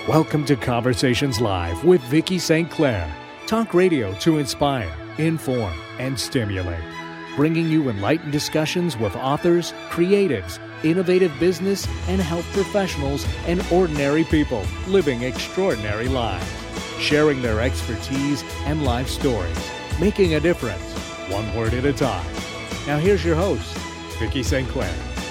Welcome to Conversations Live with Vicki St. Clair. Talk radio to inspire, inform, and stimulate. Bringing you enlightened discussions with authors, creatives, innovative business and health professionals, and ordinary people living extraordinary lives. Sharing their expertise and life stories. Making a difference, one word at a time. Now here's your host, Vicki St. Clair.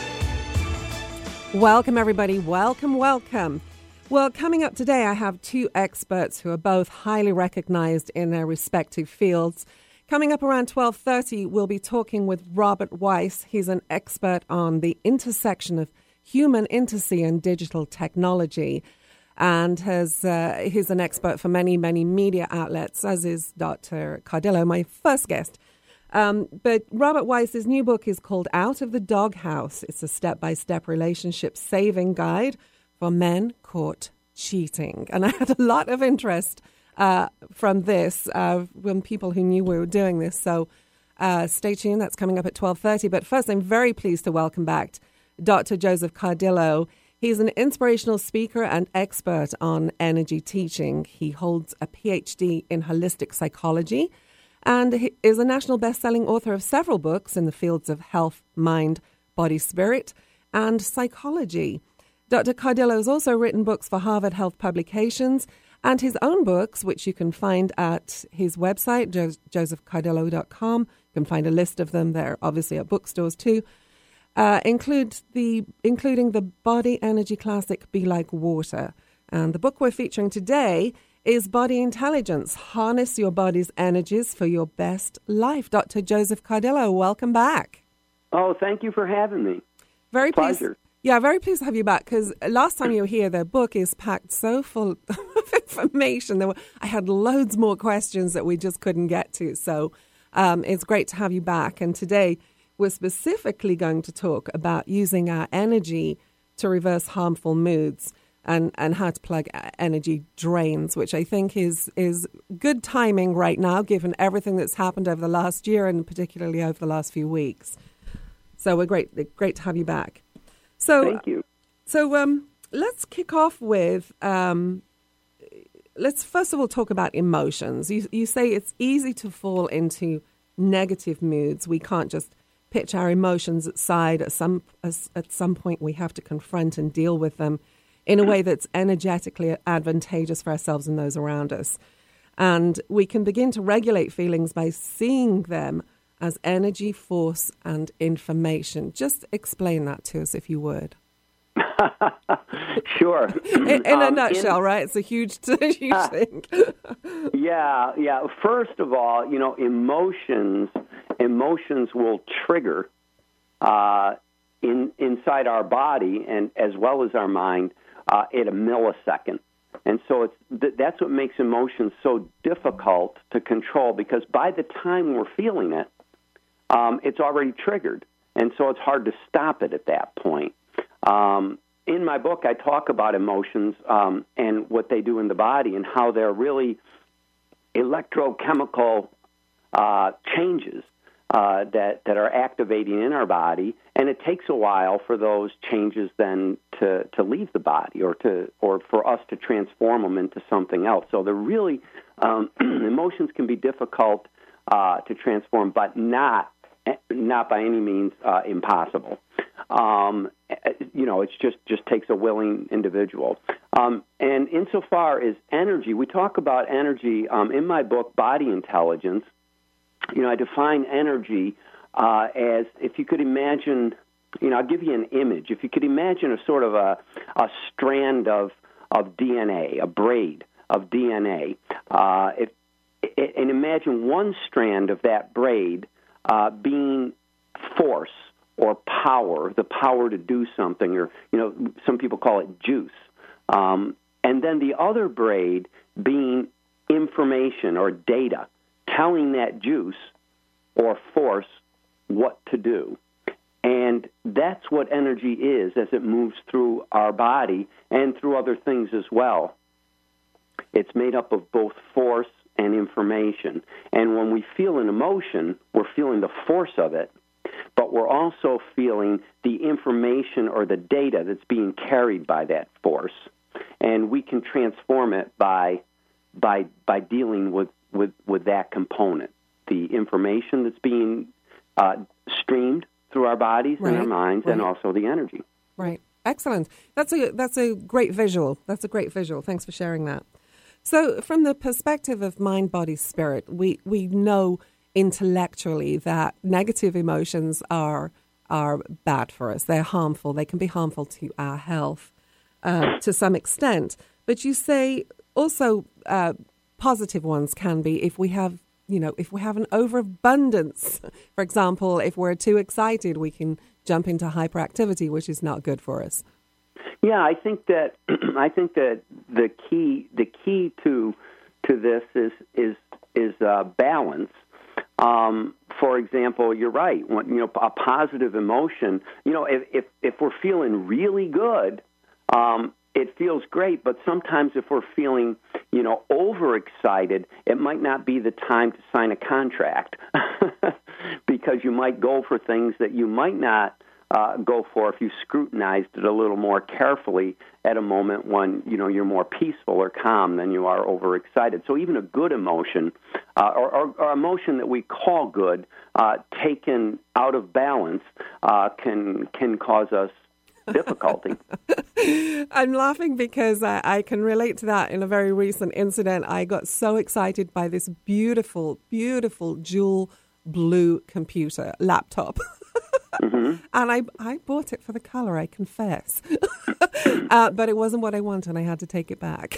Welcome, everybody. Welcome. Well, coming up today, I have two experts who are both highly recognized in their respective fields. Coming up around 12:30, we'll be talking with Robert Weiss. He's an expert on the intersection of human intimacy and digital technology, and he's an expert for many, many media outlets, as is Dr. Cardillo, my first guest. But Robert Weiss's new book is called Out of the Doghouse. It's a step-by-step relationship saving guide for men caught cheating. And I had a lot of interest from this from people who knew we were doing this. So stay tuned. That's coming up at 12:30. But first, I'm very pleased to welcome back Dr. Joseph Cardillo. He's an inspirational speaker and expert on energy teaching. He holds a PhD in holistic psychology and he is a national best-selling author of several books in the fields of health, mind, body, spirit, and psychology. Dr. Cardillo has also written books for Harvard Health Publications and his own books, which you can find at his website, josephcardillo.com. You can find a list of them there, obviously at bookstores too, including the Body Energy Classic, Be Like Water. And the book we're featuring today is Body Intelligence, Harness Your Body's Energies for Your Best Life. Dr. Joseph Cardillo, welcome back. Oh, thank you for having me. Very Pleasure. pleased. Yeah, very pleased to have you back, because last time you were here, the book is packed so full of information. I had loads more questions that we just couldn't get to. So it's great to have you back. And today we're specifically going to talk about using our energy to reverse harmful moods and how to plug energy drains, which I think is good timing right now, given everything that's happened over the last year and particularly over the last few weeks. So we're great to have you back. So, thank you. So let's kick off with, let's first of all talk about emotions. You say it's easy to fall into negative moods. We can't just pitch our emotions aside. At some point, we have to confront and deal with them in a way that's energetically advantageous for ourselves and those around us. And we can begin to regulate feelings by seeing them as energy, force, and information. Just explain that to us, if you would. Sure. In a nutshell, right? It's a huge thing. Yeah. First of all, emotions will trigger inside our body and as well as our mind at a millisecond. And so that's what makes emotions so difficult to control, because by the time we're feeling it, it's already triggered, and so it's hard to stop it at that point. In my book, I talk about emotions and what they do in the body and how they're really electrochemical changes that are activating in our body, and it takes a while for those changes then to leave the body or for us to transform them into something else. So they're really emotions can be difficult to transform, but not by any means impossible. It just takes a willing individual. And insofar as energy, we talk about energy in my book, Body Intelligence. I define energy as, if you could imagine, I'll give you an image. If you could imagine a sort of a strand of DNA, a braid of DNA, and imagine one strand of that braid being force or power, the power to do something, or some people call it juice, and then the other braid being information or data, telling that juice or force what to do. And that's what energy is as it moves through our body and through other things as well. It's made up of both force and information. And when we feel an emotion, we're feeling the force of it, but we're also feeling the information or the data that's being carried by that force. and we can transform it by dealing with that component, the information that's being streamed through our bodies and our minds, and also the energy. Right. Excellent. That's a great visual. That's a great visual. Thanks for sharing that. So from the perspective of mind, body, spirit, we know intellectually that negative emotions are bad for us. They're harmful. They can be harmful to our health to some extent. But you say also positive ones can be if we have an overabundance. For example, if we're too excited, we can jump into hyperactivity, which is not good for us. Yeah, I think that the key to this is balance. For example, you're right. A positive emotion. If we're feeling really good, it feels great. But sometimes if we're feeling, overexcited, it might not be the time to sign a contract because you might go for things that you might not go for if you scrutinized it a little more carefully at a moment when you're more peaceful or calm than you are overexcited. So even a good emotion or emotion that we call good, taken out of balance, can cause us difficulty. I'm laughing because I can relate to that. In a very recent incident, I got so excited by this beautiful, beautiful jewel blue computer laptop. Mm-hmm. And I bought it for the color, I confess. But it wasn't what I wanted, and I had to take it back.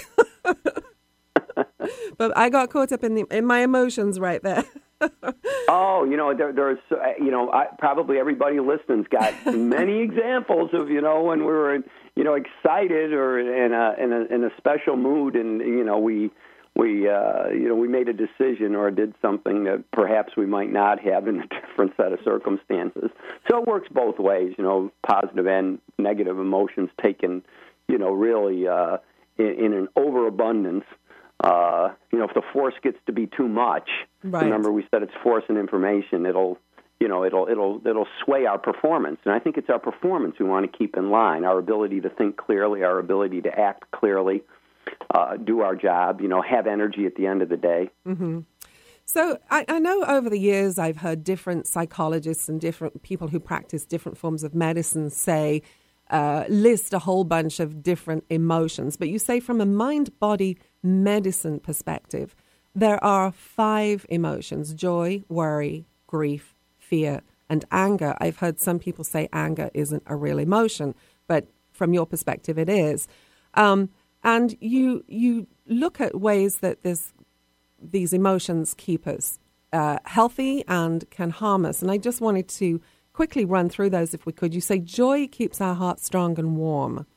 But I got caught up in my emotions right there. There's probably everybody listening's got many examples of when we were excited or in a special mood, and we made a decision or did something that perhaps we might not have in a different set of circumstances. So it works both ways, positive and negative emotions taken, really in an overabundance. If the force gets to be too much, right. Remember we said it's force and information. It'll sway our performance, and I think it's our performance we want to keep in line. Our ability to think clearly, our ability to act clearly, do our job. Have energy at the end of the day. Mm-hmm. So I know over the years I've heard different psychologists and different people who practice different forms of medicine say. List a whole bunch of different emotions. But you say from a mind-body medicine perspective, there are 5 emotions: joy, worry, grief, fear, and anger. I've heard some people say anger isn't a real emotion, but from your perspective it is. And you look at ways that these emotions keep us healthy and can harm us. And I just wanted to quickly run through those if we could. You say joy keeps our heart strong and warm.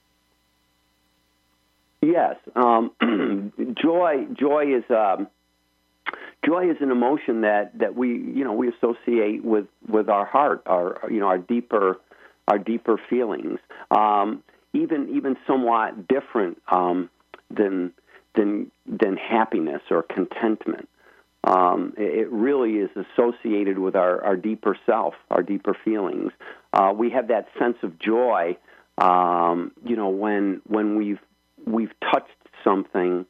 Yes, joy is an emotion that we associate with our heart, our deeper feelings, even somewhat different than happiness or contentment. It really is associated with our deeper self, our deeper feelings. We have that sense of joy, when we've touched something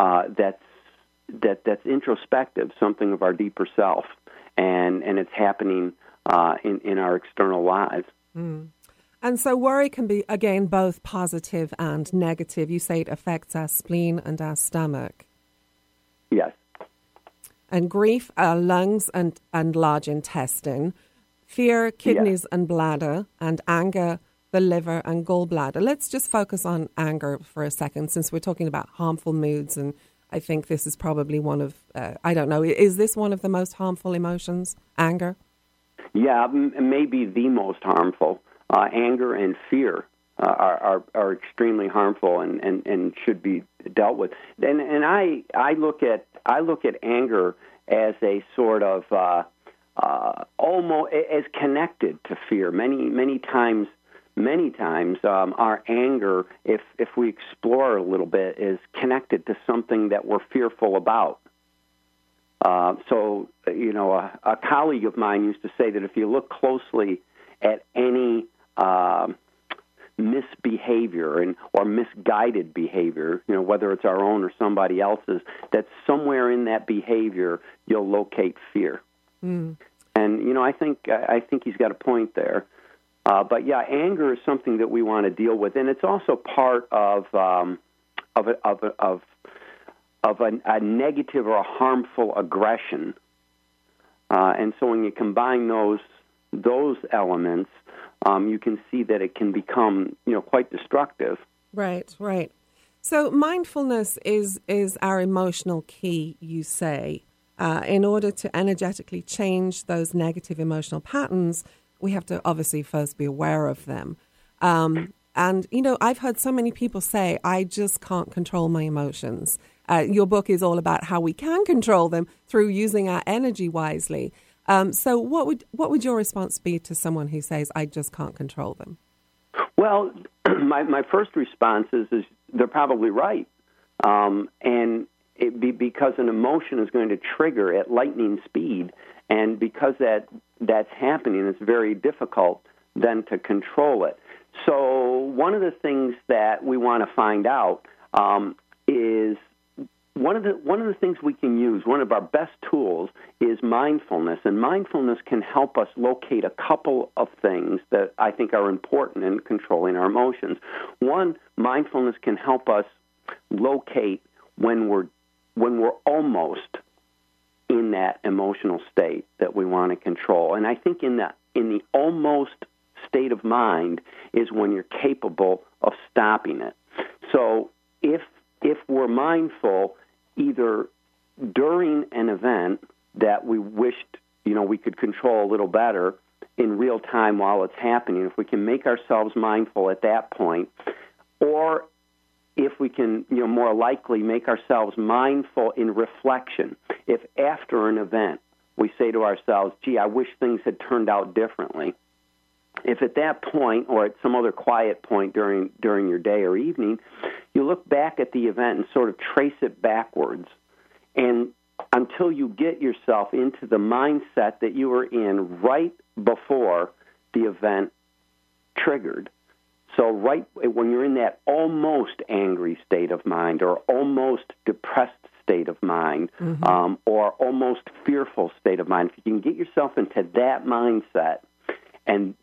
that's introspective, something of our deeper self, and it's happening in our external lives. Mm. And so worry can be, again, both positive and negative. You say it affects our spleen and our stomach. Yes. And grief, our lungs and large intestine. Fear, kidneys and bladder. And anger, the liver and gallbladder. Let's just focus on anger for a second, since we're talking about harmful moods. And I think this is probably one of, I don't know, is this one of the most harmful emotions, anger? Yeah, maybe the most harmful. Anger and fear are extremely harmful and should be dealt with. And I look at anger as a sort of almost as connected to fear. Many times, our anger, if we explore a little bit, is connected to something that we're fearful about. So a colleague of mine used to say that if you look closely at any misbehavior behavior or misguided behavior, whether it's our own or somebody else's, that somewhere in that behavior you'll locate fear. And I think he's got a point there. But yeah, anger is something that we want to deal with, and it's also part of a negative or a harmful aggression. And so when you combine those elements, you can see that it can become, quite destructive. Right. So mindfulness is our emotional key, you say. In order to energetically change those negative emotional patterns, we have to obviously first be aware of them. And, I've heard so many people say, I just can't control my emotions. Your book is all about how we can control them through using our energy wisely. So what would your response be to someone who says, I just can't control them? Well, my first response is they're probably right. And because an emotion is going to trigger at lightning speed, and because that's happening, it's very difficult then to control it. So one of the things that we want to find out is one of the things we can use, one of our best tools, is mindfulness. And mindfulness can help us locate a couple of things that I think are important in controlling our emotions. One, mindfulness can help us locate when we're almost in that emotional state that we want to control. And I think in the almost state of mind is when you're capable of stopping it. So if we're mindful either during an event that we wished, we could control a little better in real time while it's happening, if we can make ourselves mindful at that point, or if we can, more likely make ourselves mindful in reflection. If after an event we say to ourselves, gee, I wish things had turned out differently, if at that point or at some other quiet point during your day or evening, you look back at the event and sort of trace it backwards, and until you get yourself into the mindset that you were in right before the event triggered. So right when you're in that almost angry state of mind or almost depressed state of mind, or almost fearful state of mind, if you can get yourself into that mindset and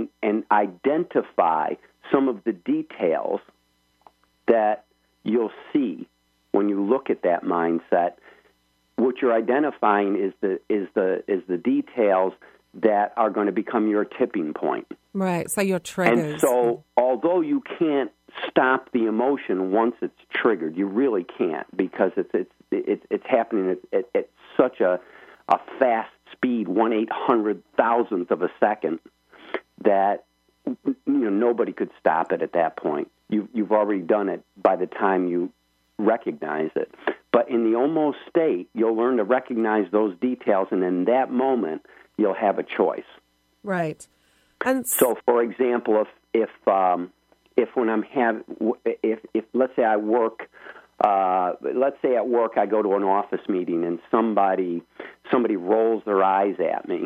identify some of the details that you'll see when you look at that mindset, what you're identifying is the details that are going to become your tipping point. Right, so your triggers. And so although you can't stop the emotion once it's triggered, you really can't, because it's happening at such a fast speed, 1/800,000th of a second, that nobody could stop it at that point. You've already done it by the time you recognize it. But in the almost state, you'll learn to recognize those details, and in that moment, you'll have a choice. Right. And so, for example, if when I'm if let's say I work, let's say at work I go to an office meeting and somebody rolls their eyes at me,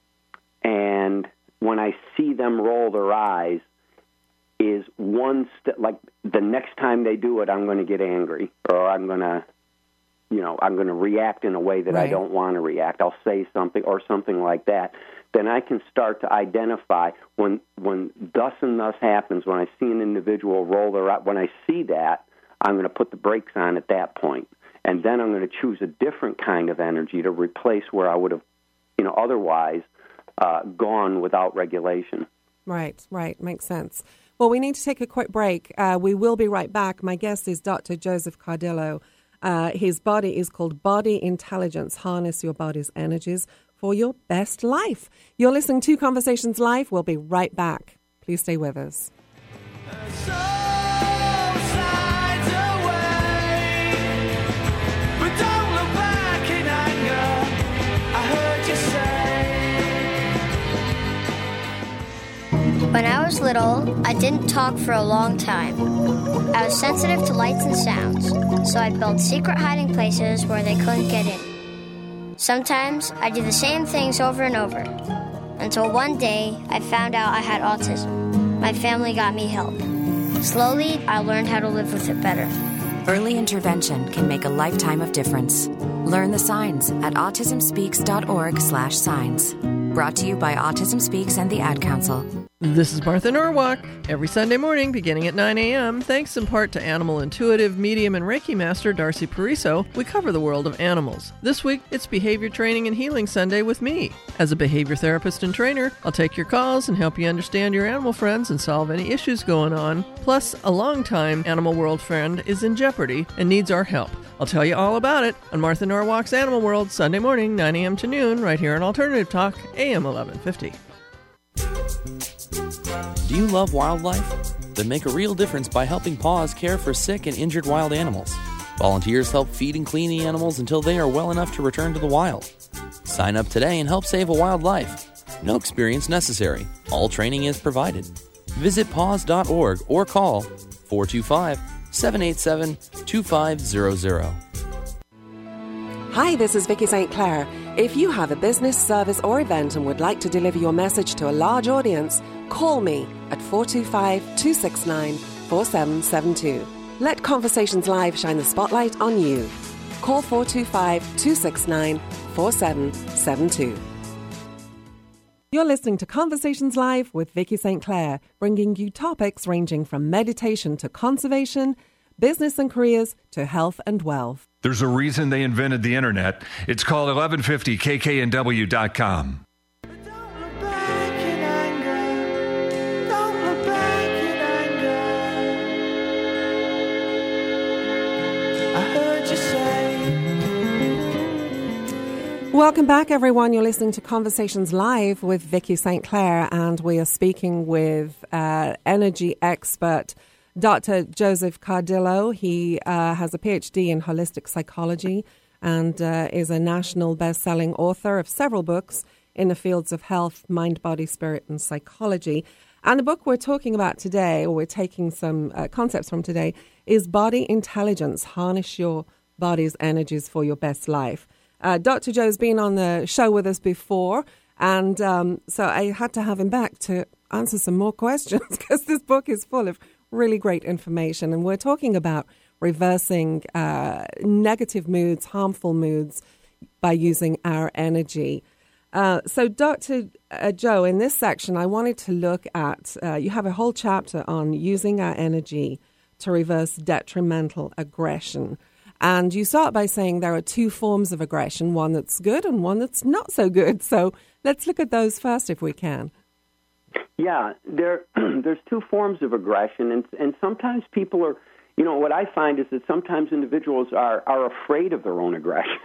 and when I see them roll their eyes, is like the next time they do it, I'm going to get angry, or I'm going to react in a way that I don't want to react. I'll say something or something like that. Then I can start to identify when thus and thus happens, when I see an individual roll their eye, when I see that, I'm going to put the brakes on at that point. And then I'm going to choose a different kind of energy to replace where I would have, otherwise gone without regulation. Right. Makes sense. Well, we need to take a quick break. We will be right back. My guest is Dr. Joseph Cardillo. His body is called Body Intelligence. Harness your body's energies for your best life. You're listening to Conversations Live. We'll be right back. Please stay with us. When I was little, I didn't talk for a long time. I was sensitive to lights and sounds, so I built secret hiding places where they couldn't get in. Sometimes I do the same things over and over, until one day I found out I had autism. My family got me help. Slowly, I learned how to live with it better. Early intervention can make a lifetime of difference. Learn the signs at autismspeaks.org/signs. Brought to you by Autism Speaks and the Ad Council. This is Martha Norwalk. Every Sunday morning, beginning at 9 a.m., thanks in part to animal intuitive, medium, and Reiki master Darcy Pariso, we cover the world of animals. This week, it's Behavior Training and Healing Sunday with me. As a behavior therapist and trainer, I'll take your calls and help you understand your animal friends and solve any issues going on. Plus, a longtime animal world friend is in jeopardy and needs our help. I'll tell you all about it on Martha Norwalk's Animal World, Sunday morning, 9 a.m. to noon, right here on Alternative Talk, AM 1150. Do you love wildlife? Then make a real difference by helping PAWS care for sick and injured wild animals. Volunteers help feed and clean the animals until they are well enough to return to the wild. Sign up today and help save a wild life. No experience necessary. All training is provided. Visit paws.org or call 425-787-2500. Hi, this is Vicky St. Clair. If you have a business, service, or event and would like to deliver your message to a large audience, call me at 425-269-4772. Let Conversations Live shine the spotlight on you. Call 425-269-4772. You're listening to Conversations Live with Vicky St. Clair, bringing you topics ranging from meditation to conservation, business and careers to health and wealth. There's a reason they invented the internet. It's called 1150kknw.com. Welcome back, everyone. You're listening to Conversations Live with Vicky St. Clair, and we are speaking with energy expert Dr. Joseph Cardillo. He has a PhD in holistic psychology and is a national best-selling author of several books in the fields of health, mind, body, spirit, and psychology. And the book we're talking about today, or we're taking some concepts from today, is Body Intelligence, Harness Your Body's Energies for Your Best Life. Dr. Joe's been on the show with us before, and so I had to have him back to answer some more questions because this book is full of really great information. And we're talking about reversing negative moods, harmful moods, by using our energy. So, Dr. Joe, in this section, I wanted to look at, you have a whole chapter on using our energy to reverse detrimental aggression. And you start by saying there are two forms of aggression, one that's good and one that's not so good. So let's look at those first if we can. Yeah, there's two forms of aggression, and sometimes people are, you know, what I find is that sometimes individuals are afraid of their own aggression.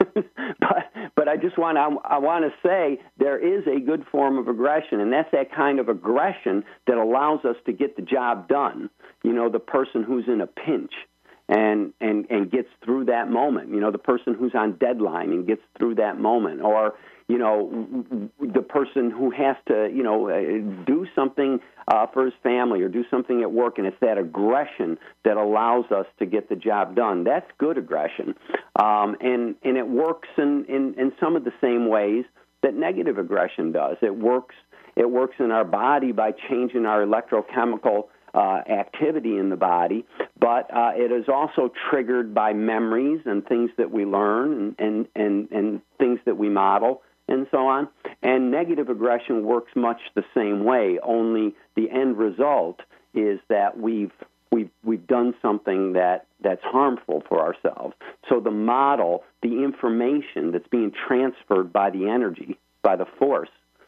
but I just want to say there is a good form of aggression, and that's that kind of aggression that allows us to get the job done. You know, the person who's in a pinch and gets through that moment. You know, the person who's on deadline and gets through that moment, or you know, the person who has to, you know, do something for his family or do something at work, and it's that aggression that allows us to get the job done. That's good aggression, and it works in some of the same ways that negative aggression does. It works in our body by changing our electrochemical activity in the body, but it is also triggered by memories and things that we learn and things that we model and so on. And negative aggression works much the same way, only the end result is that we've done something that's harmful for ourselves. So the model, the information that's being transferred by the energy, by the force,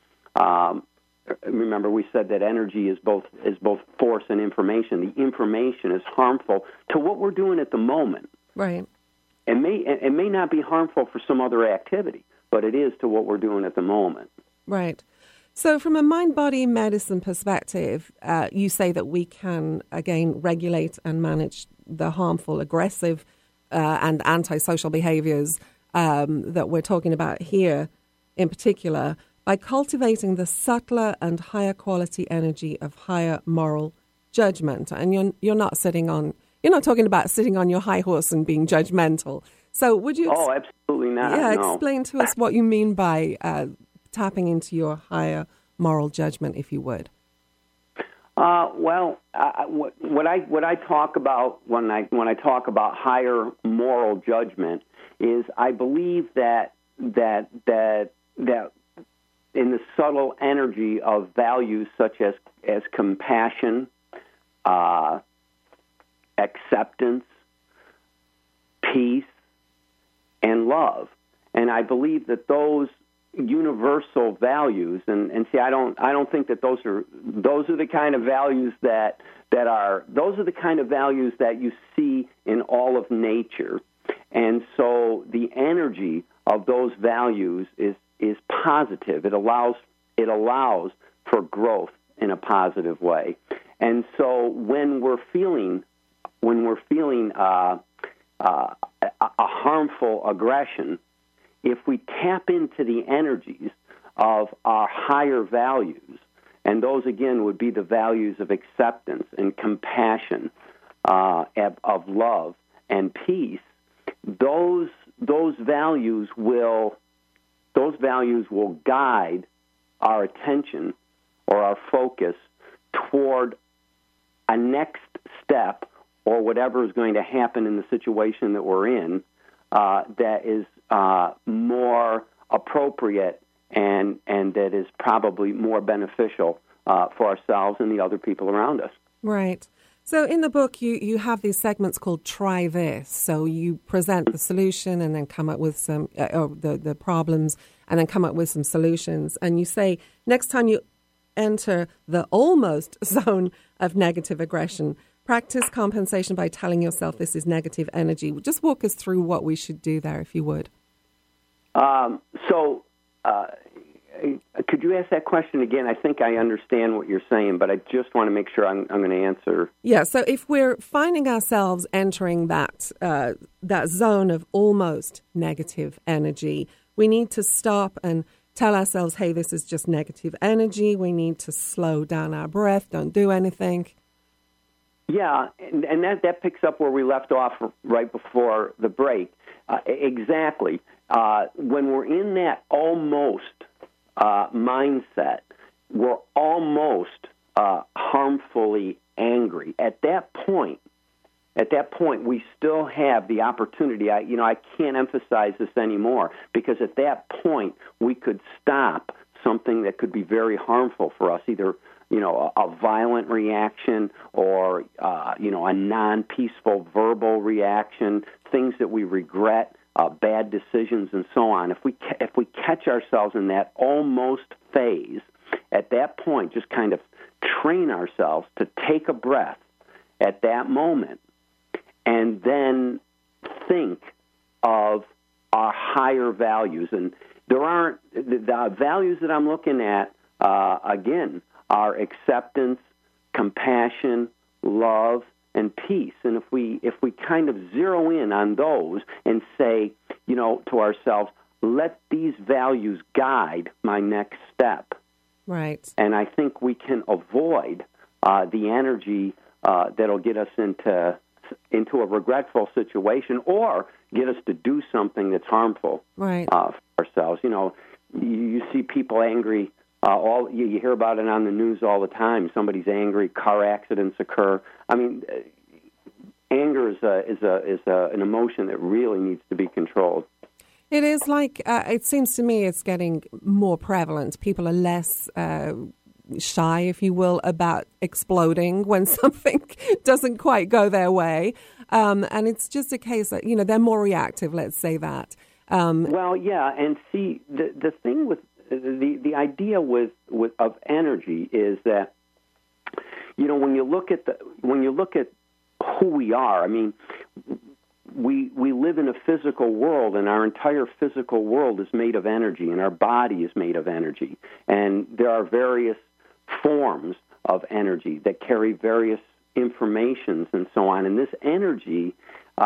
remember, we said that energy is both force and information. The information is harmful to what we're doing at the moment. Right. It may not be harmful for some other activity, but it is to what we're doing at the moment. Right. So from a mind-body medicine perspective, you say that we can, again, regulate and manage the harmful, aggressive, and antisocial behaviors that we're talking about here in particular, by cultivating the subtler and higher quality energy of higher moral judgment. And you're not talking about sitting on your high horse and being judgmental. So would you... Oh, absolutely not. Yeah, no. Explain to us what you mean by tapping into your higher moral judgment, if you would. What I talk about when I talk about higher moral judgment is I believe that in the subtle energy of values such as compassion, acceptance, peace, and love, and I believe that those universal values, and see, I don't think that those are the kind of values that those are the kind of values that you see in all of nature, and so the energy of those values is positive. It allows for growth in a positive way, and so when we're feeling a harmful aggression, if we tap into the energies of our higher values, and those, again, would be the values of acceptance and compassion, of love and peace, those values will guide our attention or our focus toward a next step or whatever is going to happen in the situation that we're in that is more appropriate and that is probably more beneficial for ourselves and the other people around us. Right. So in the book, you have these segments called Try This. So you present the solution and then come up with some, the problems, and then come up with some solutions. And you say, next time you enter the almost zone of negative aggression, practice compensation by telling yourself this is negative energy. Just walk us through what we should do there, if you would. Could you ask that question again? I think I understand what you're saying, but I just want to make sure I'm going to answer. Yeah, so if we're finding ourselves entering that zone of almost negative energy, we need to stop and tell ourselves, hey, this is just negative energy. We need to slow down our breath, don't do anything. Yeah, and that picks up where we left off right before the break. Exactly. When we're in that almost mindset, we're almost harmfully angry. At that point, we still have the opportunity. I can't emphasize this anymore, because at that point we could stop something that could be very harmful for us, either a violent reaction or a non-peaceful verbal reaction, things that we regret, bad decisions, and so on. If we catch ourselves in that almost phase, at that point, just kind of train ourselves to take a breath at that moment, and then think of our higher values. And there aren't the values that I'm looking at. Again, are acceptance, compassion, love, and peace. And if we kind of zero in on those and say, to ourselves, let these values guide my next step. Right. And I think we can avoid the energy that'll get us into a regretful situation or get us to do something that's harmful for ourselves. You see people angry. You hear about it on the news all the time. Somebody's angry. Car accidents occur. I mean, anger is an emotion that really needs to be controlled. It is like it seems to me it's getting more prevalent. People are less shy, if you will, about exploding when something doesn't quite go their way, and it's just a case that they're more reactive. Let's say that. Well, yeah, and see the thing with the idea of energy is that when you look at who we are, I mean, we live in a physical world, and our entire physical world is made of energy, and our body is made of energy, and there are various forms of energy that carry various informations and so on. And this energy,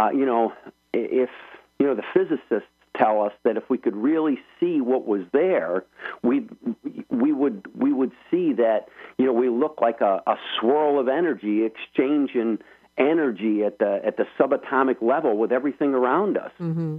if the physicists tell us that if we could really see what was there, we would see that we look like a swirl of energy exchanging energy at the subatomic level with everything around us. Mm-hmm.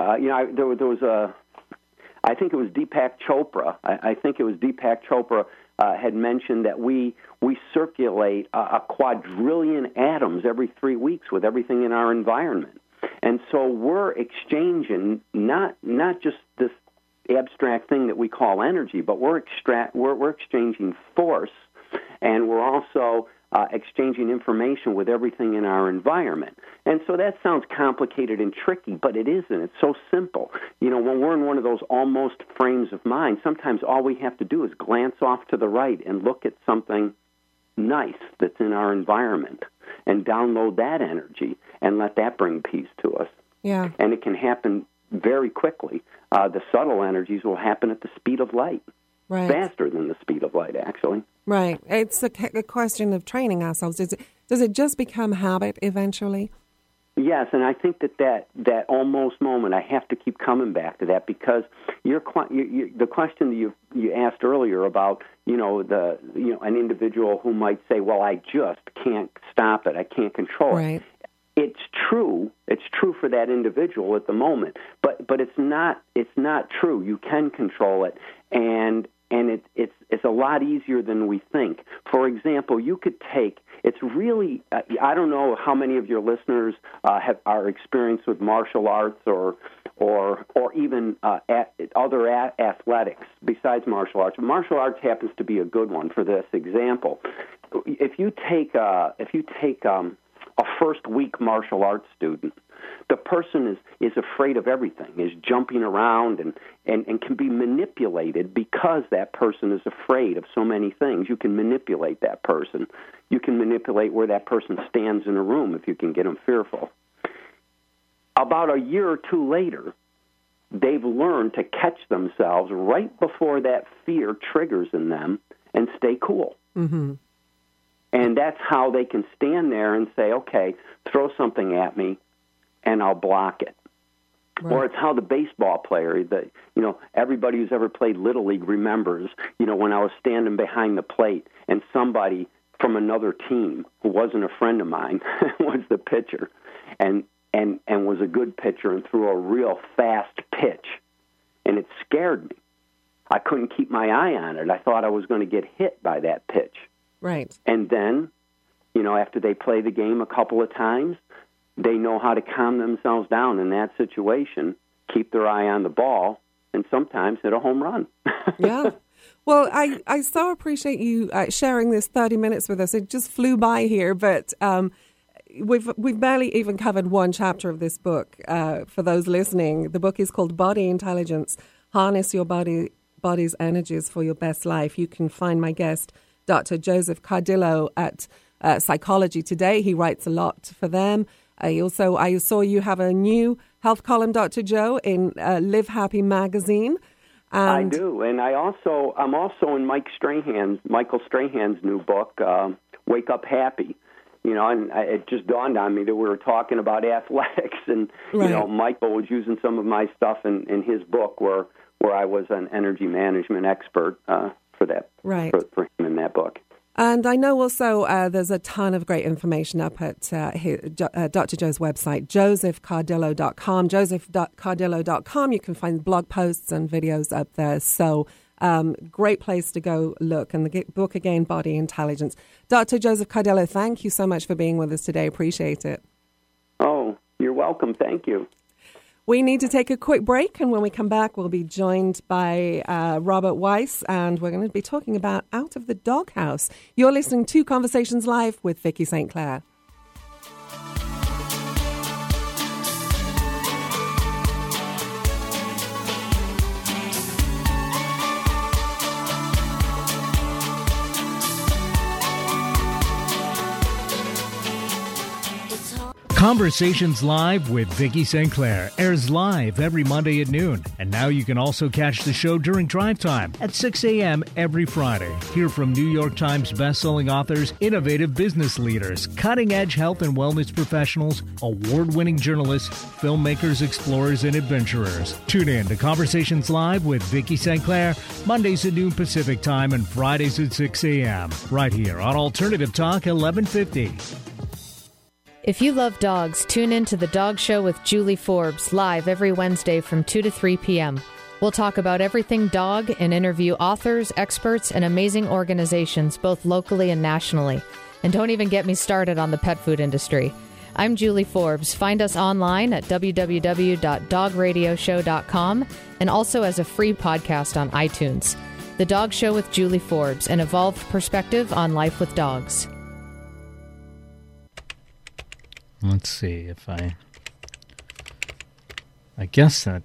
There was I think it was Deepak Chopra. I think it was Deepak Chopra had mentioned that we circulate a quadrillion atoms every 3 weeks with everything in our environment. And so we're exchanging not just this abstract thing that we call energy, but we're exchanging force, and we're also exchanging information with everything in our environment. And so that sounds complicated and tricky, but it isn't. It's so simple. You know, when we're in one of those almost frames of mind, sometimes all we have to do is glance off to the right and look at something nice that's in our environment and download that energy and let that bring peace to us. Yeah. And it can happen very quickly. The subtle energies will happen at the speed of light. Right. Faster than the speed of light, actually. Right. It's a question of training ourselves. Does it just become habit eventually? Yes, and I think that almost moment, I have to keep coming back to that, because the question that you asked earlier about an individual who might say, well, I just can't stop it, I can't control it. It's true. It's true for that individual at the moment, but it's not true. You can control it, and it's a lot easier than we think. For example, you could take. It's really. I don't know how many of your listeners are experienced with martial arts or even other athletics besides martial arts. Martial arts happens to be a good one for this example. If you take a first-week martial arts student, the person is afraid of everything, is jumping around and can be manipulated because that person is afraid of so many things. You can manipulate that person. You can manipulate where that person stands in a room if you can get them fearful. About a year or two later, they've learned to catch themselves right before that fear triggers in them and stay cool. Mm-hmm. And that's how they can stand there and say, okay, throw something at me, and I'll block it. Right. Or it's how the baseball player, everybody who's ever played Little League remembers, when I was standing behind the plate and somebody from another team who wasn't a friend of mine was the pitcher and was a good pitcher and threw a real fast pitch, and it scared me. I couldn't keep my eye on it. I thought I was going to get hit by that pitch. Right. And then, after they play the game a couple of times, they know how to calm themselves down in that situation, keep their eye on the ball, and sometimes hit a home run. Yeah. Well, I so appreciate you sharing this 30 minutes with us. It just flew by here, but we've barely even covered one chapter of this book. For those listening, the book is called Body Intelligence, Harness Your Body's Energies for Your Best Life. You can find my guest, Dr. Joseph Cardillo, at Psychology Today. He writes a lot for them. I saw you have a new health column, Dr. Joe, in Live Happy magazine. I do, and I'm also in Michael Strahan's new book, Wake Up Happy. And it just dawned on me that we were talking about athletics, and right. Michael was using some of my stuff in his book, where I was an energy management expert for that, right. for him in that book. And I know also there's a ton of great information up at Dr. Joe's website, josephcardillo.com. Josephcardillo.com. You can find blog posts and videos up there. So great place to go look. And the book again, Body Intelligence. Dr. Joseph Cardillo, thank you so much for being with us today. Appreciate it. Oh, you're welcome. Thank you. We need to take a quick break, and when we come back, we'll be joined by Robert Weiss, and we're going to be talking about Out of the Doghouse. You're listening to Conversations Live with Vicky St. Clair. Conversations Live with Vicky St. Clair airs live every Monday at noon. And now you can also catch the show during drive time at 6 a.m. every Friday. Hear from New York Times bestselling authors, innovative business leaders, cutting-edge health and wellness professionals, award-winning journalists, filmmakers, explorers, and adventurers. Tune in to Conversations Live with Vicky St. Clair, Mondays at noon Pacific Time and Fridays at 6 a.m. right here on Alternative Talk 1150. If you love dogs, tune in to The Dog Show with Julie Forbes, live every Wednesday from 2 to 3 p.m. We'll talk about everything dog and interview authors, experts, and amazing organizations, both locally and nationally. And don't even get me started on the pet food industry. I'm Julie Forbes. Find us online at www.dogradioshow.com and also as a free podcast on iTunes. The Dog Show with Julie Forbes, an evolved perspective on life with dogs. Let's see if I guess that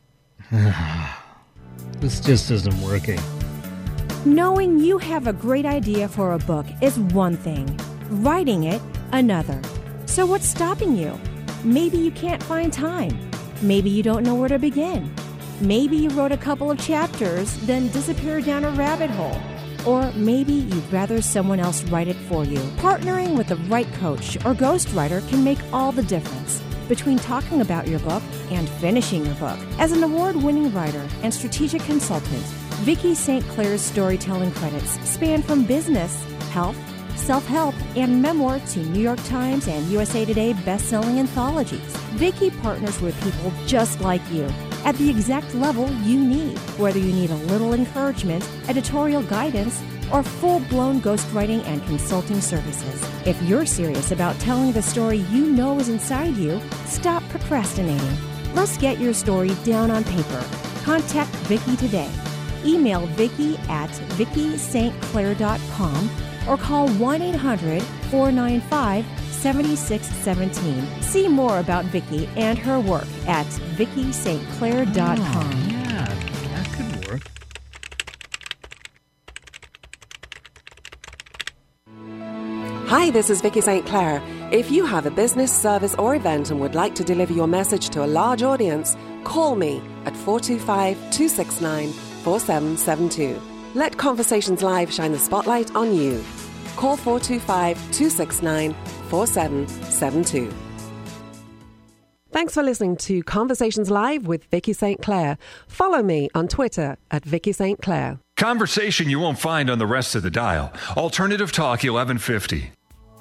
this just isn't working. Knowing you have a great idea for a book is one thing. Writing it, another. So what's stopping you? Maybe you can't find time. Maybe you don't know where to begin. Maybe you wrote a couple of chapters, then disappeared down a rabbit hole. Or maybe you'd rather someone else write it for you. Partnering with the right coach or ghostwriter can make all the difference between talking about your book and finishing your book. As an award-winning writer and strategic consultant, Vicki St. Clair's storytelling credits span from business, health, self-help, and memoir to New York Times and USA Today best-selling anthologies. Vicki partners with people just like you at the exact level you need, whether you need a little encouragement, editorial guidance, or full-blown ghostwriting and consulting services. If you're serious about telling the story you know is inside you, stop procrastinating. Let's get your story down on paper. Contact Vicki today. Email Vicki at VickiSt.Clair.com or call 1-800-495-7617. See more about Vicki and her work at VickiSt.Clair.com. Yeah, that could work. Hi, this is Vicki St. Clair. If you have a business, service, or event and would like to deliver your message to a large audience, call me at 425-269-4772. Let Conversations Live shine the spotlight on you. Call 425-269-4772. Thanks for listening to Conversations Live with Vicki St. Clair. Follow me on Twitter at Vicki St. Clair. Conversation you won't find on the rest of the dial. Alternative Talk 1150.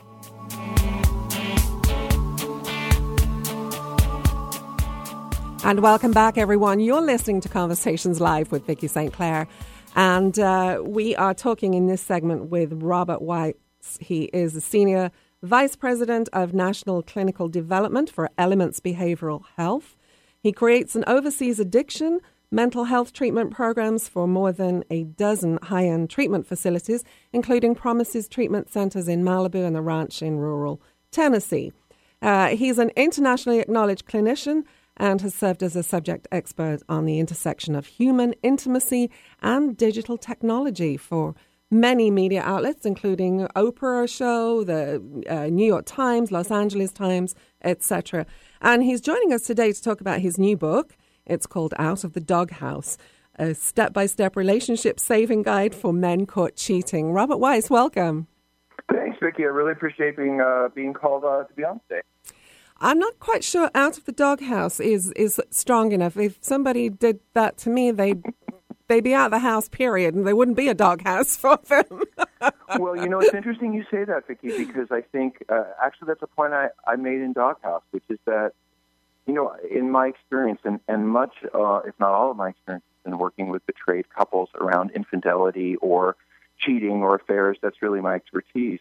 And welcome back, everyone. You're listening to Conversations Live with Vicki St. Clair. And we are talking in this segment with Robert Weiss. He is the Senior Vice President of National Clinical Development for Elements Behavioral Health. He creates and oversees addiction, mental health treatment programs for more than a dozen high-end treatment facilities, including Promises Treatment Centers in Malibu and the Ranch in rural Tennessee. He's an internationally acknowledged clinician and has served as a subject expert on the intersection of human intimacy and digital technology for many media outlets, including Oprah Show, the New York Times, Los Angeles Times, etc. And he's joining us today to talk about his new book. It's called Out of the Doghouse, a step-by-step relationship saving guide for men caught cheating. Robert Weiss, welcome. Thanks, Vicki. I really appreciate being called to be on today. I'm not quite sure Out of the Doghouse is strong enough. If somebody did that to me, they'd be out of the house, period, and there wouldn't be a doghouse for them. Well, it's interesting you say that, Vicki, because I think actually that's a point I made in Doghouse, which is that, in my experience, and much, if not all of my experience in working with betrayed couples around infidelity or cheating or affairs, that's really my expertise.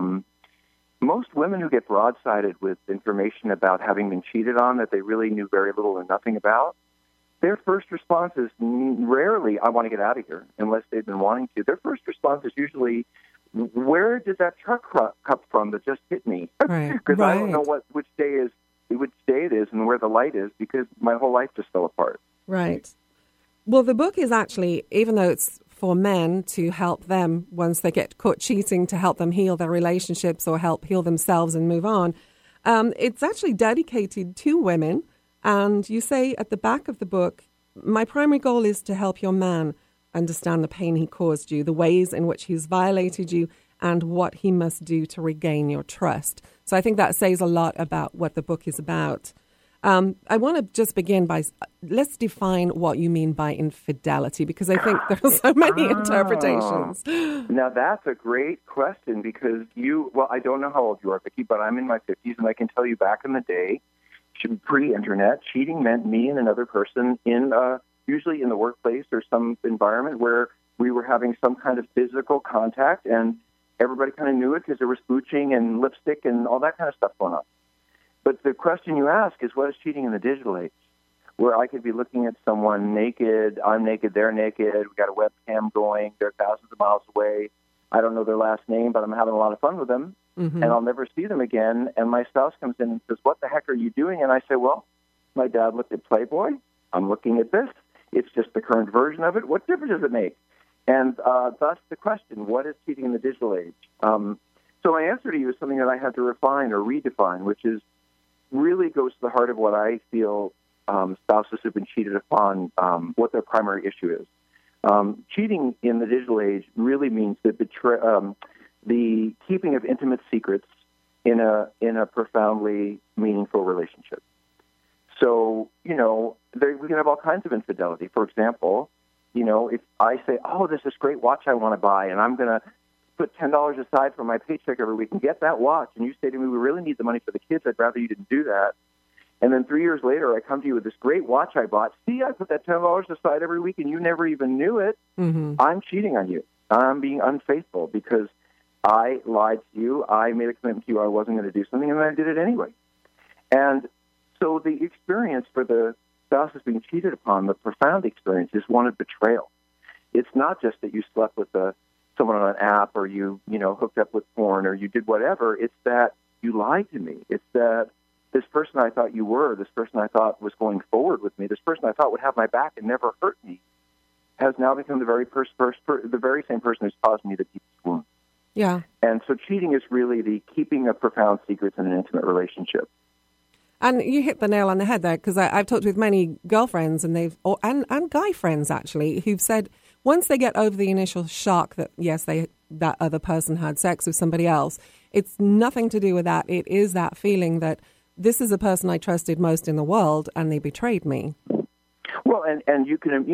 Most women who get broadsided with information about having been cheated on that they really knew very little or nothing about, their first response is rarely, I want to get out of here, unless they've been wanting to. Their first response is usually, where did that truck come from that just hit me? Because I don't know which day it is and where the light is, because my whole life just fell apart. Right. Well, the book is actually, even though it's for men to help them once they get caught cheating, to help them heal their relationships or help heal themselves and move on, it's actually dedicated to women. And you say at the back of the book, my primary goal is to help your man understand the pain he caused you, the ways in which he's violated you, and what he must do to regain your trust. So I think that says a lot about what the book is about. I want to just begin by, let's define what you mean by infidelity, because I think there are so many interpretations. Now, that's a great question, because I don't know how old you are, Vicki, but I'm in my 50s, and I can tell you back in the day, pre-internet, cheating meant me and another person in a usually in the workplace or some environment where we were having some kind of physical contact, and everybody kind of knew it because there was smooching and lipstick and all that kind of stuff going on. But the question you ask is, what is cheating in the digital age? Where I could be looking at someone naked, I'm naked, they're naked, we got a webcam going, they're thousands of miles away, I don't know their last name, but I'm having a lot of fun with them, and I'll never see them again, and my spouse comes in and says, what the heck are you doing? And I say, well, my dad looked at Playboy, I'm looking at this, it's just the current version of it, what difference does it make? And that's the question, what is cheating in the digital age? So my answer to you is something that I had to refine or redefine, which is really goes to the heart of what I feel spouses who've been cheated upon, what their primary issue is. Cheating in the digital age really means the keeping of intimate secrets in a profoundly meaningful relationship. So, we can have all kinds of infidelity. For example, if I say, oh, there's this great watch I want to buy, and I'm going to put $10 aside from my paycheck every week and get that watch, and you say to me, we really need the money for the kids, I'd rather you didn't do that. And then 3 years later, I come to you with this great watch I bought. See, I put that $10 aside every week, and you never even knew it. I'm cheating on you. I'm being unfaithful because I lied to you. I made a commitment to you I wasn't going to do something, and I did it anyway. And so the experience for the spouses being cheated upon, the profound experience, is one of betrayal. It's not just that you slept with someone on an app or you hooked up with porn or you did whatever. It's that you lied to me. It's that this person I thought you were, this person I thought was going forward with me, this person I thought would have my back and never hurt me, has now become the very same person who's caused me the deepest wound. Yeah. And so cheating is really the keeping of profound secrets in an intimate relationship. And you hit the nail on the head there, because I've talked with many girlfriends and and guy friends actually who've said once they get over the initial shock that yes, that other person had sex with somebody else, it's nothing to do with that. It is that feeling that this is a person I trusted most in the world, and they betrayed me. Well, and you can,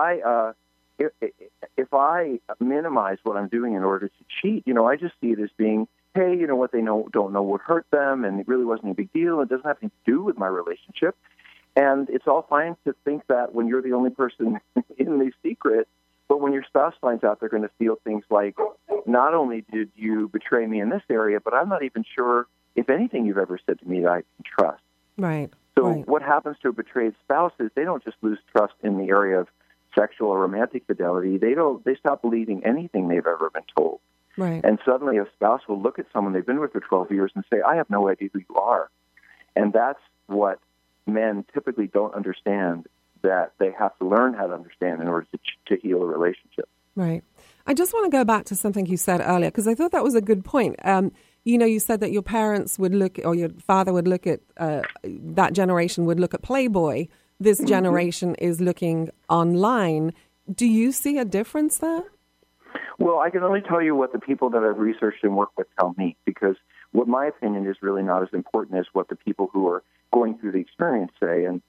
if I minimize what I'm doing in order to cheat, I just see it as being, hey, what they don't know would hurt them, and it really wasn't a big deal. It doesn't have anything to do with my relationship, and it's all fine to think that when you're the only person in the secret. But when your spouse finds out, they're going to feel things like, not only did you betray me in this area, but I'm not even sure if anything you've ever said to me that I can trust. Right. So what happens to a betrayed spouse is they don't just lose trust in the area of sexual or romantic fidelity. They stop believing anything they've ever been told. Right. And suddenly a spouse will look at someone they've been with for 12 years and say, I have no idea who you are. And that's what men typically don't understand, that they have to learn how to understand in order to heal a relationship. Right. I just want to go back to something you said earlier, because I thought that was a good point. You said that your parents would look, or your father would look at, that generation would look at Playboy. This generation is looking online. Do you see a difference there? Well, I can only tell you what the people that I've researched and worked with tell me, because what my opinion is really not as important as what the people who are going through the experience say. And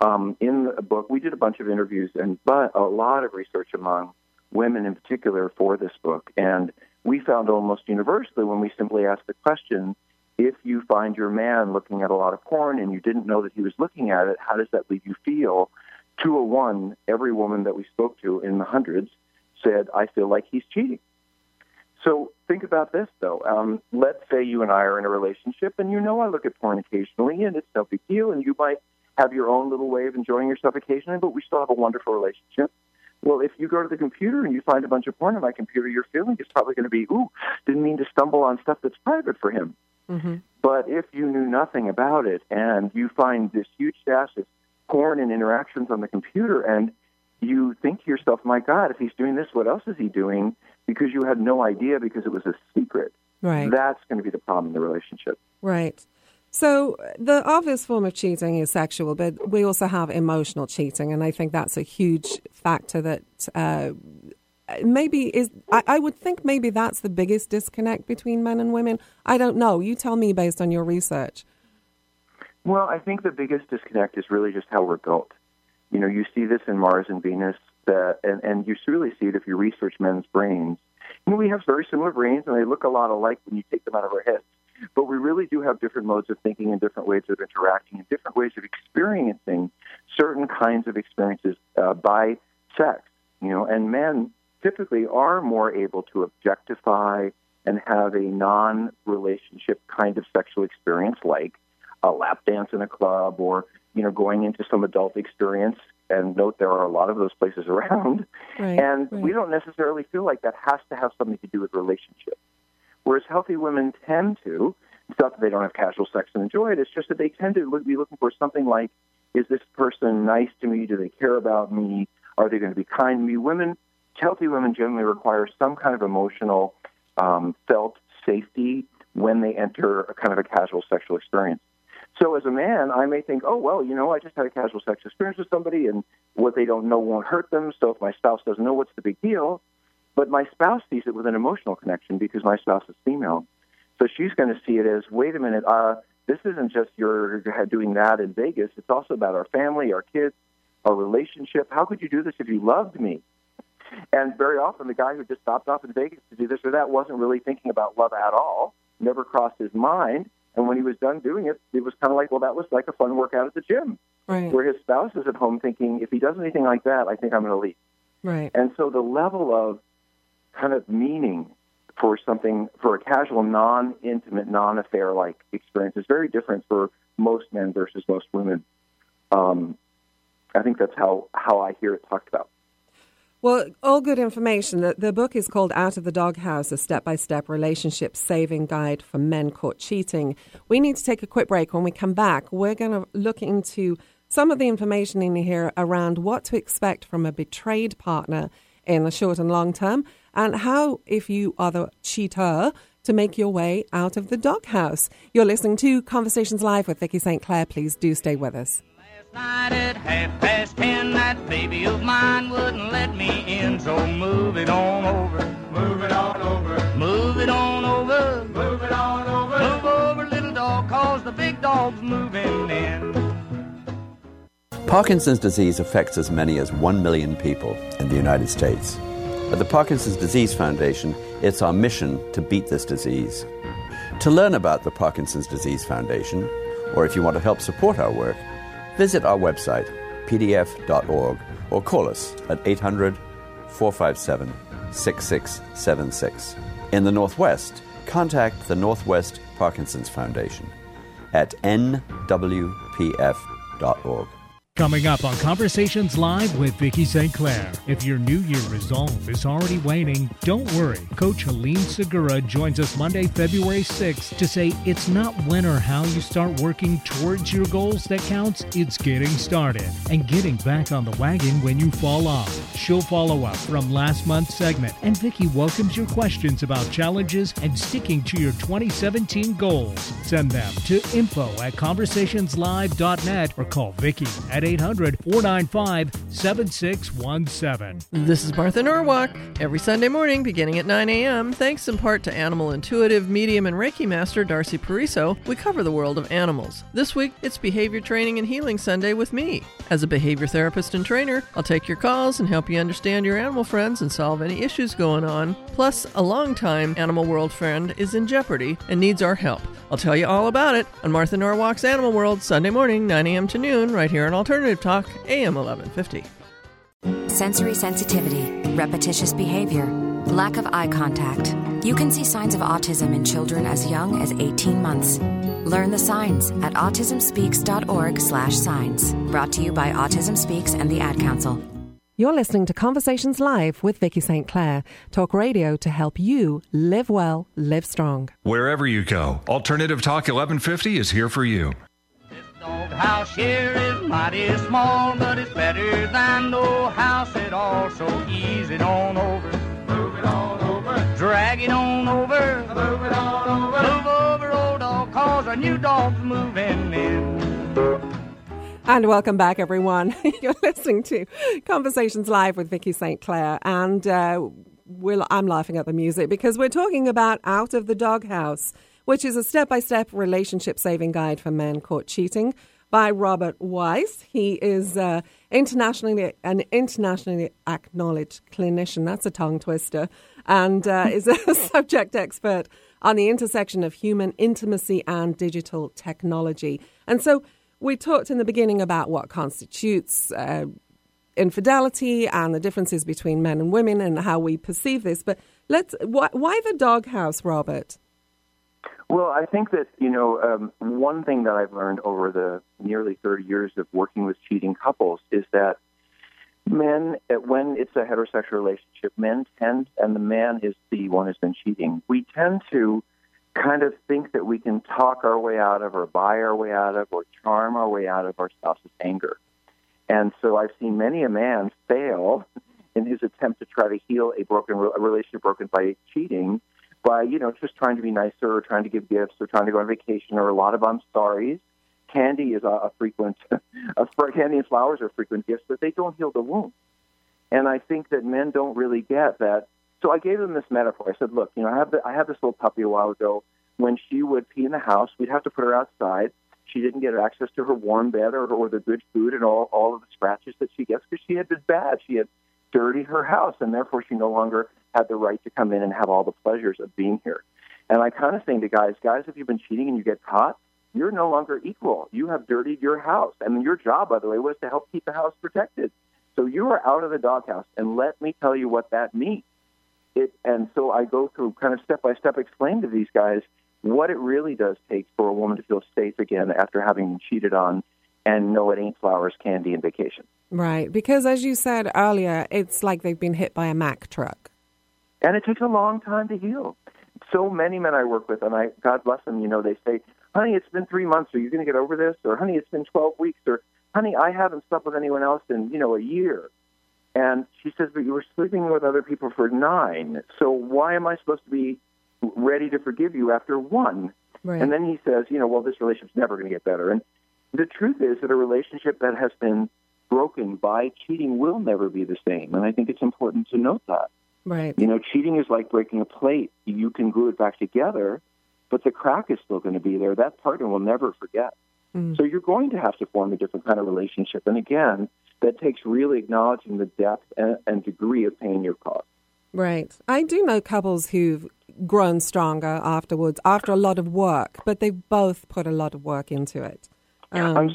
in the book, we did a bunch of interviews and a lot of research among women in particular for this book. And we found almost universally when we simply asked the question, if you find your man looking at a lot of porn and you didn't know that he was looking at it, how does that leave you feel? 201, every woman that we spoke to in the hundreds said, I feel like he's cheating. So think about this, though. Let's say you and I are in a relationship, and I look at porn occasionally, and it's no big deal, and you might have your own little way of enjoying yourself occasionally, but we still have a wonderful relationship. Well, if you go to the computer and you find a bunch of porn on my computer, your feeling is probably going to be, ooh, didn't mean to stumble on stuff that's private for him. Mm-hmm. But if you knew nothing about it and you find this huge stash of porn and interactions on the computer and you think to yourself, my God, if he's doing this, what else is he doing? Because you had no idea because it was a secret. Right. That's going to be the problem in the relationship. Right. So the obvious form of cheating is sexual, but we also have emotional cheating, and I think that's a huge factor that maybe is, I would think maybe that's the biggest disconnect between men and women. I don't know. You tell me based on your research. Well, I think the biggest disconnect is really just how we're built. You see this in Mars and Venus, and you really see it if you research men's brains. We have very similar brains, and they look a lot alike when you take them out of our heads. But we really do have different modes of thinking and different ways of interacting and different ways of experiencing certain kinds of experiences by sex, and men typically are more able to objectify and have a non-relationship kind of sexual experience, like a lap dance in a club or, going into some adult experience. And note there are a lot of those places around. Right. We don't necessarily feel like that has to have something to do with relationship. Whereas healthy women tend to, it's not that they don't have casual sex and enjoy it, it's just that they tend to be looking for something like, is this person nice to me? Do they care about me? Are they going to be kind to me? Healthy women generally require some kind of emotional felt safety when they enter a kind of a casual sexual experience. So as a man, I may think, I just had a casual sex experience with somebody, and what they don't know won't hurt them, so if my spouse doesn't know, what's the big deal? But my spouse sees it with an emotional connection because my spouse is female. So she's going to see it as, wait a minute, this isn't just you're doing that in Vegas. It's also about our family, our kids, our relationship. How could you do this if you loved me? And very often the guy who just stopped off in Vegas to do this or that wasn't really thinking about love at all, never crossed his mind. And when he was done doing it, it was kind of like, well, that was like a fun workout at the gym. Right. Where his spouse is at home thinking, if he does anything like that, I think I'm going to leave. Right. And so the level of kind of meaning for a casual, non-intimate, non-affair-like experience is very different for most men versus most women. I think that's how I hear it talked about. Well, all good information. The book is called Out of the Doghouse, a step-by-step relationship-saving guide for men caught cheating. We need to take a quick break. When we come back, we're going to look into some of the information in here around what to expect from a betrayed partner in the short and long term, and how, if you are the cheater, to make your way out of the doghouse. You're listening to Conversations Live with Vicky St. Clair. Please do stay with us. Night at 10:30, that baby of mine wouldn't let me in, so move it on over, move it on over, move it on over, move it on over, move over, little dog, 'cause the big dog's moving in. Parkinson's disease affects as many as 1 million people in the United States. At the Parkinson's Disease Foundation, it's our mission to beat this disease. To learn about the Parkinson's Disease Foundation, or if you want to help support our work, visit our website, pdf.org, or call us at 800-457-6676. In the Northwest, contact the Northwest Parkinson's Foundation at nwpf.org. Coming up on Conversations Live with Vicky St. Clair. If your New Year resolve is already waning, don't worry. Coach Helene Segura joins us Monday, February 6th to say it's not when or how you start working towards your goals that counts, it's getting started and getting back on the wagon when you fall off. She'll follow up from last month's segment, and Vicky welcomes your questions about challenges and sticking to your 2017 goals. Send them to info@conversationslive.net or call Vicky at 800-495-7617. This is Martha Norwalk. Every Sunday morning, beginning at 9 a.m., thanks in part to animal intuitive, medium, and Reiki master Darcy Pariso, we cover the world of animals. This week, it's Behavior Training and Healing Sunday with me. As a behavior therapist and trainer, I'll take your calls and help you understand your animal friends and solve any issues going on. Plus, a longtime animal world friend is in jeopardy and needs our help. I'll tell you all about it on Martha Norwalk's Animal World, Sunday morning, 9 a.m. to noon, right here on Alternative Talk, AM 1150. Sensory sensitivity, repetitious behavior, lack of eye contact. You can see signs of autism in children as young as 18 months. Learn the signs at autismspeaks.org/signs. Brought to you by Autism Speaks and the Ad Council. You're listening to Conversations Live with Vicky St. Clair. Talk radio to help you live well, live strong. Wherever you go, Alternative Talk 1150 is here for you. Doghouse here is mighty small, but it's better than no house at all. So ease it on over, move it on over, drag it on over, move it on over, move over, old dog, 'cause our new dog's moving in. And welcome back, everyone. You're listening to Conversations Live with Vicky St. Clair, and I'm laughing at the music because we're talking about Out of the Doghouse, which is a step-by-step relationship-saving guide for men caught cheating by Robert Weiss. He is an internationally acknowledged clinician. That's a tongue twister. And is a subject expert on the intersection of human intimacy and digital technology. And so we talked in the beginning about what constitutes infidelity and the differences between men and women and how we perceive this. But why the doghouse, Robert? Well, I think that, one thing that I've learned over the nearly 30 years of working with cheating couples is that men, when it's a heterosexual relationship, men tend, and the man is the one who's been cheating, we tend to kind of think that we can talk our way out of or buy our way out of or charm our way out of our spouse's anger. And so I've seen many a man fail in his attempt to try to heal a relationship broken by cheating by, just trying to be nicer or trying to give gifts or trying to go on vacation or a lot of I'm sorry's. Candy is a frequent, candy and flowers are frequent gifts, but they don't heal the wound. And I think that men don't really get that. So I gave them this metaphor. I said, look, I have this little puppy a while ago. When she would pee in the house, we'd have to put her outside. She didn't get access to her warm bed or the good food and all of the scratches that she gets because she had been bad. She had dirtied her house, and therefore she no longer had the right to come in and have all the pleasures of being here. And I kind of saying to guys, if you've been cheating and you get caught, you're no longer equal. You have dirtied your house. And your job, by the way, was to help keep the house protected. So you are out of the doghouse. And let me tell you what that means. And so I go through kind of step-by-step explain to these guys what it really does take for a woman to feel safe again after having been cheated on and know it ain't flowers, candy, and vacation. Right. Because as you said earlier, it's like they've been hit by a Mack truck. And it takes a long time to heal. So many men I work with, and God bless them, they say, honey, it's been 3 months. Are you going to get over this? Or, honey, it's been 12 weeks. Or, honey, I haven't slept with anyone else in, a year. And she says, but you were sleeping with other people for 9. So why am I supposed to be ready to forgive you after 1? Right. And then he says, well, this relationship's never going to get better. And the truth is that a relationship that has been broken by cheating will never be the same. And I think it's important to note that. Right. Cheating is like breaking a plate. You can glue it back together, but the crack is still going to be there. That partner will never forget. Mm. So you're going to have to form a different kind of relationship. And again, that takes really acknowledging the depth and degree of pain you've caused. Right. I do know couples who've grown stronger afterwards, after a lot of work, but they've both put a lot of work into it. I'm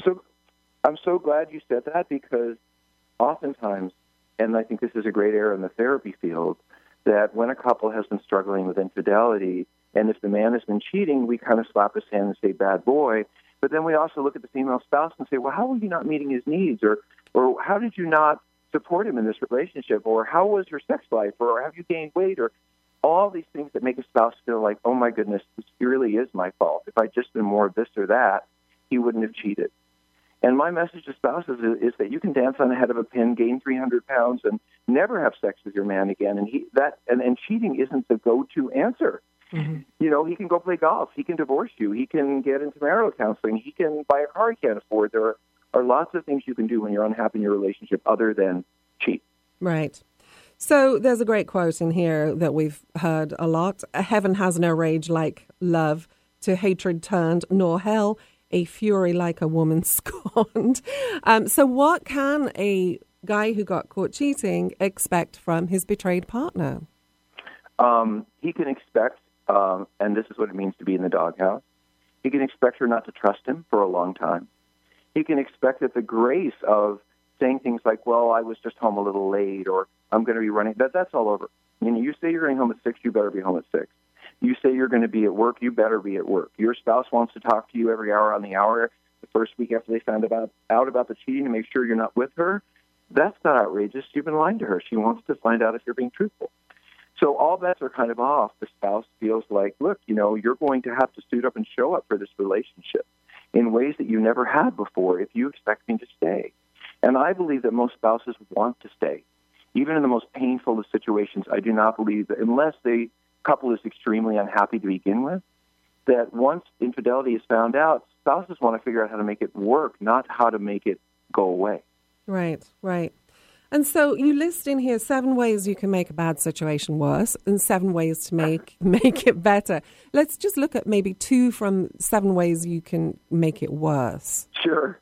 so glad you said that, because oftentimes, and I think this is a great area in the therapy field, that when a couple has been struggling with infidelity, and if the man has been cheating, we kind of slap his hand and say, bad boy. But then we also look at the female spouse and say, well, how are you not meeting his needs? Or how did you not support him in this relationship? Or how was your sex life? Or have you gained weight? Or all these things that make a spouse feel like, oh, my goodness, this really is my fault. If I'd just been more of this or that, he wouldn't have cheated. And my message to spouses is that you can dance on the head of a pin, gain 300 pounds, and never have sex with your man again. And cheating isn't the go-to answer. Mm-hmm. He can go play golf. He can divorce you. He can get into marital counseling. He can buy a car he can't afford. There are lots of things you can do when you're unhappy in your relationship other than cheat. Right. So there's a great quote in here that we've heard a lot. Heaven has no rage like love, to hatred turned, nor hell a fury like a woman scorned. So what can a guy who got caught cheating expect from his betrayed partner? He can expect, and this is what it means to be in the doghouse, he can expect her not to trust him for a long time. He can expect that the grace of saying things like, well, I was just home a little late, or I'm going to be running, that's all over. You say you're going home at 6, you better be home at 6. You say you're going to be at work, you better be at work. Your spouse wants to talk to you every hour on the hour the first week after they found out about the cheating to make sure you're not with her. That's not outrageous. You've been lying to her. She wants to find out if you're being truthful. So all bets are kind of off. The spouse feels like, look, you're going to have to suit up and show up for this relationship in ways that you never had before if you expect me to stay. And I believe that most spouses want to stay. Even in the most painful of situations, I do not believe that unless the couple is extremely unhappy to begin with, that once infidelity is found out, spouses want to figure out how to make it work, not how to make it go away. Right, right. And so you list in here 7 ways you can make a bad situation worse and 7 ways to make it better. Let's just look at maybe 2 from 7 ways you can make it worse. Sure.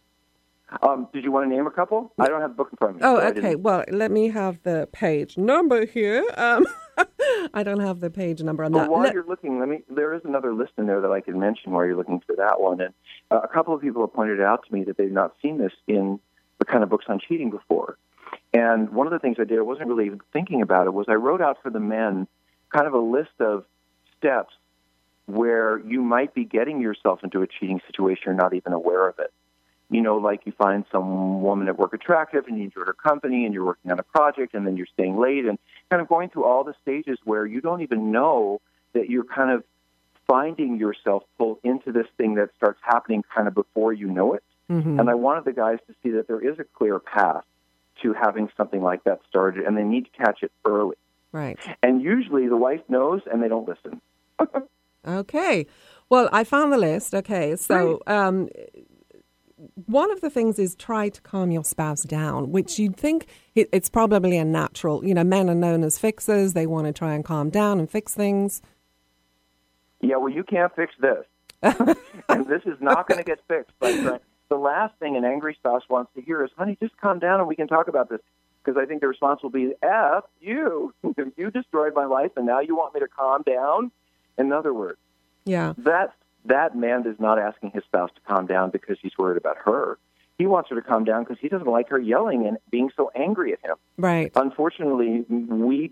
Did you want to name a couple? I don't have the book in front of me. Oh, okay. Well, let me have the page number here. I don't have the page number on But that. while you're looking, there is another list in there that I can mention while you're looking for that one. And a couple of people have pointed out to me that they've not seen this in the kind of books on cheating before. And one of the things I did, I wasn't really even thinking about it, was I wrote out for the men kind of a list of steps where you might be getting yourself into a cheating situation, you're not even aware of it. You know, like you find some woman at work attractive and you enjoy her company and you're working on a project and then you're staying late and kind of going through all the stages where you don't even know that you're kind of finding yourself pulled into this thing that starts happening kind of before you know it. Mm-hmm. And I wanted the guys to see that there is a clear path to having something like that started, and they need to catch it early. Right. And usually the wife knows and they don't listen. Okay. Well, I found the list. Okay. So one of the things is try to calm your spouse down, which you'd think it's probably a natural. You know, men are known as fixers. They want to try and calm down and fix things. Yeah, well, you can't fix this. And this is not going to get fixed. But the last thing an angry spouse wants to hear is, honey, just calm down and we can talk about this. Because I think the response will be, F you. You destroyed my life and now you want me to calm down? In other words, yeah, that man is not asking his spouse to calm down because he's worried about her. He wants her to calm down because he doesn't like her yelling and being so angry at him. Right. Unfortunately, we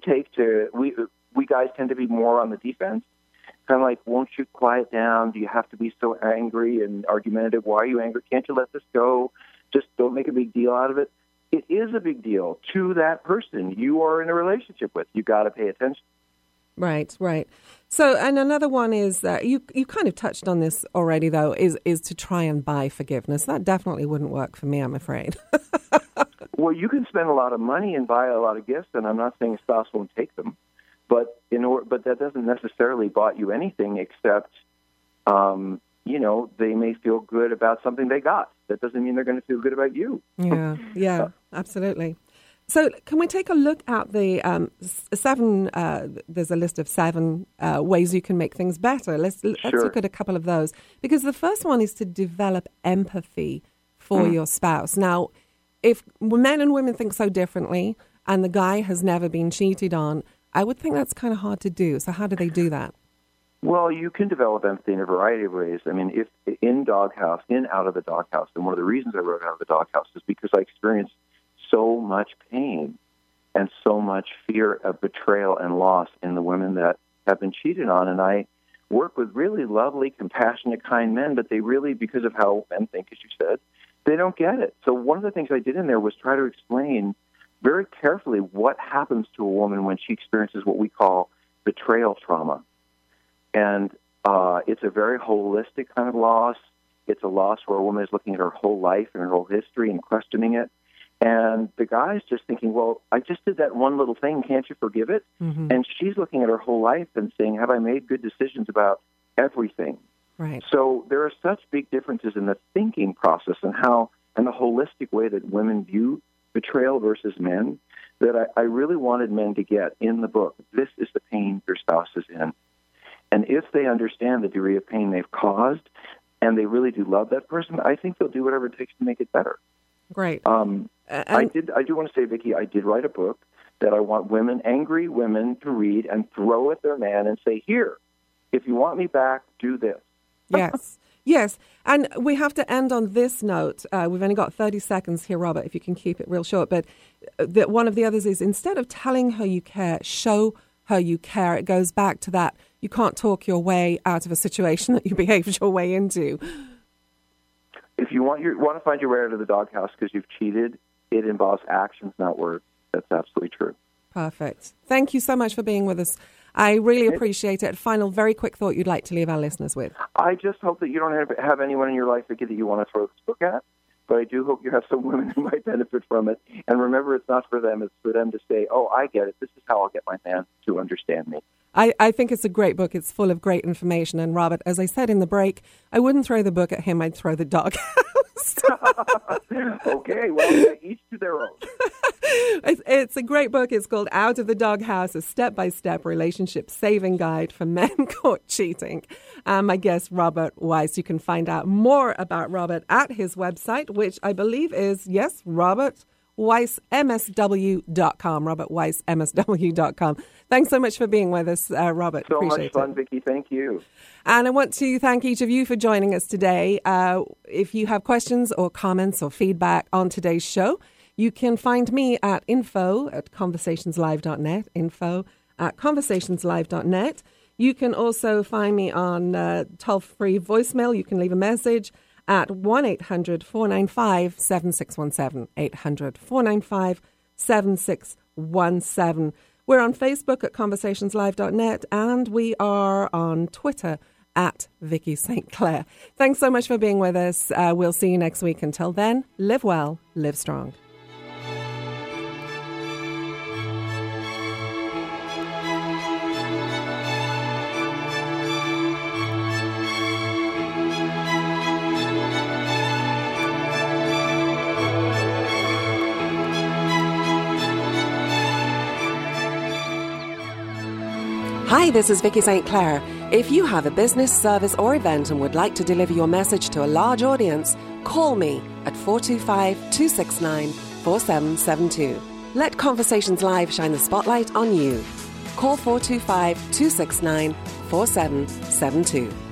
guys tend to be more on the defense. Kind of like, won't you quiet down? Do you have to be so angry and argumentative? Why are you angry? Can't you let this go? Just don't make a big deal out of it. It is a big deal to that person you are in a relationship with. You got to pay attention. Right, right. So, and another one is that you kind of touched on this already, though, is to try and buy forgiveness. That definitely wouldn't work for me, I'm afraid. Well, you can spend a lot of money and buy a lot of gifts, and I'm not saying a spouse won't take them, but that doesn't necessarily buy you anything except, they may feel good about something they got. That doesn't mean they're going to feel good about you. Yeah, absolutely. So can we take a look at the seven, there's a list of 7 ways you can make things better. Let's look at a couple of those. Because the first one is to develop empathy for your spouse. Now, if men and women think so differently and the guy has never been cheated on, I would think that's kind of hard to do. So how do they do that? Well, you can develop empathy in a variety of ways. I mean, if in Doghouse, in Out of the Doghouse, and one of the reasons I wrote Out of the Doghouse is because I experienced so much pain and so much fear of betrayal and loss in the women that have been cheated on. And I work with really lovely, compassionate, kind men, but they really, because of how men think, as you said, they don't get it. So one of the things I did in there was try to explain very carefully what happens to a woman when she experiences what we call betrayal trauma. And it's a very holistic kind of loss. It's a loss where a woman is looking at her whole life and her whole history and questioning it. And the guy's just thinking, well, I just did that one little thing. Can't you forgive it? Mm-hmm. And she's looking at her whole life and saying, have I made good decisions about everything? Right. So there are such big differences in the thinking process and the holistic way that women view betrayal versus men that I really wanted men to get in the book. This is the pain your spouse is in. And if they understand the degree of pain they've caused and they really do love that person, I think they'll do whatever it takes to make it better. Great. I do want to say, Vicki, I did write a book that I want angry women to read and throw at their man and say, here, if you want me back, do this. Yes. And we have to end on this note. We've only got 30 seconds here, Robert, if you can keep it real short. But one of the others is instead of telling her you care, show her you care. It goes back to that. You can't talk your way out of a situation that you behaved your way into. If you want to find your way out of the doghouse because you've cheated, it involves actions, not words. That's absolutely true. Perfect. Thank you so much for being with us. I really appreciate it. Final, very quick thought you'd like to leave our listeners with. I just hope that you don't have anyone in your life, Vicki, that you want to throw this book at. But I do hope you have some women who might benefit from it. And remember, it's not for them. It's for them to say, oh, I get it. This is how I'll get my man to understand me. I think it's a great book. It's full of great information. And Robert, as I said in the break, I wouldn't throw the book at him. I'd throw the dog. Okay, well, each to their own. It's a great book. It's called Out of the Doghouse, a step-by-step relationship saving guide for men caught cheating. My guest, Robert Weiss. You can find out more about Robert at his website, which I believe is, yes, Robert robertweissmsw.com, robertweissmsw.com. Thanks so much for being with us, Robert. So Appreciate much fun, it. Vicki. Thank you. And I want to thank each of you for joining us today. If you have questions or comments or feedback on today's show, you can find me at info@conversationslive.net, info@conversationslive.net. You can also find me on toll-free voicemail. You can leave a message at 1-800-495-7617, 800-495-7617. We're on Facebook at conversationslive.net, and we are on Twitter at Vicki St. Clair. Thanks so much for being with us. We'll see you next week. Until then, live well, live strong. Hi, this is Vicki St. Clair. If you have a business, service, or event and would like to deliver your message to a large audience, call me at 425-269-4772. Let Conversations Live shine the spotlight on you. Call 425-269-4772.